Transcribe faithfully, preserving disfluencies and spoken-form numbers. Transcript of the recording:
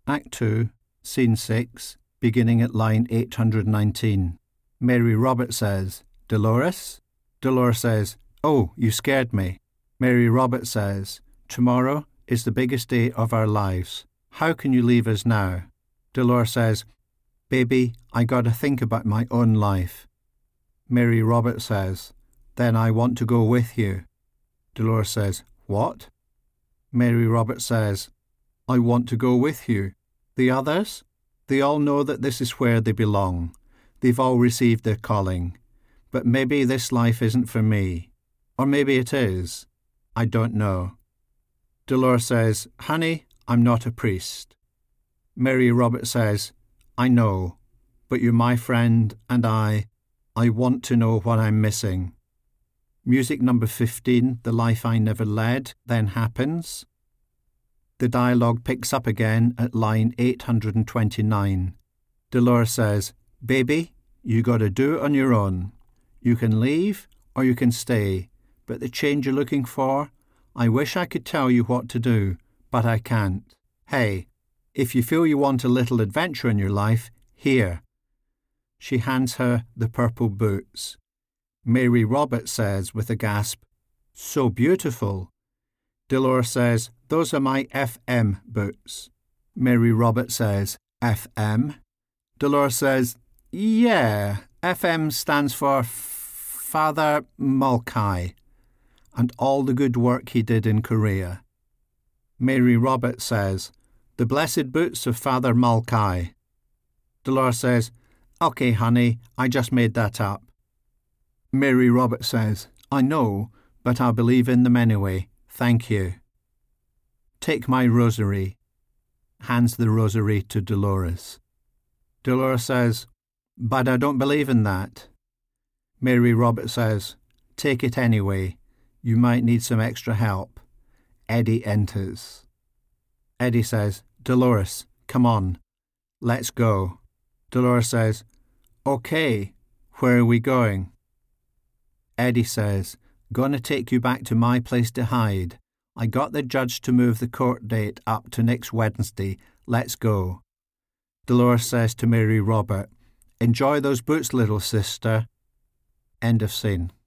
Act two, Scene six, beginning at line eight hundred nineteen. Mary Roberts says, Dolores? Dolores says, oh, you scared me. Mary Roberts says, tomorrow is the biggest day of our lives. How can you leave us now? Dolores says, baby, I gotta think about my own life. Mary Roberts says, then I want to go with you. Dolores says, what? Mary Roberts says, I want to go with you. The others? They all know that this is where they belong. They've all received their calling. But maybe this life isn't for me. Or maybe it is. I don't know. Dolores says, honey, I'm not a priest. Mary Roberts says, I know, but you're my friend and I, I want to know what I'm missing. Music number fifteen, The Life I Never Led, then happens. The dialogue picks up again at line eight hundred twenty-nine. Dolores says, baby, you gotta do it on your own. You can leave or you can stay, but the change you're looking for, I wish I could tell you what to do, but I can't. Hey, if you feel you want a little adventure in your life, here. She hands her the purple boots. Mary Roberts says with a gasp, so beautiful. Dolores says, those are my F M boots. Mary Roberts says, F M? Dolores says, yeah, F M stands for Father Mulcahy, and all the good work he did in Korea. Mary Roberts says, the blessed boots of Father Mulcahy. Dolores says, okay, honey, I just made that up. Mary Roberts says, I know, but I believe in them anyway. Thank you. Take my rosary. Hands the rosary to Dolores. Dolores says, but I don't believe in that. Mary Roberts says, take it anyway. You might need some extra help. Eddie enters. Eddie says, Dolores, come on. Let's go. Dolores says, okay, where are we going? Eddie says, gonna take you back to my place to hide. I got the judge to move the court date up to next Wednesday. Let's go. Dolores says to Mary Robert, enjoy those boots, little sister. End of scene.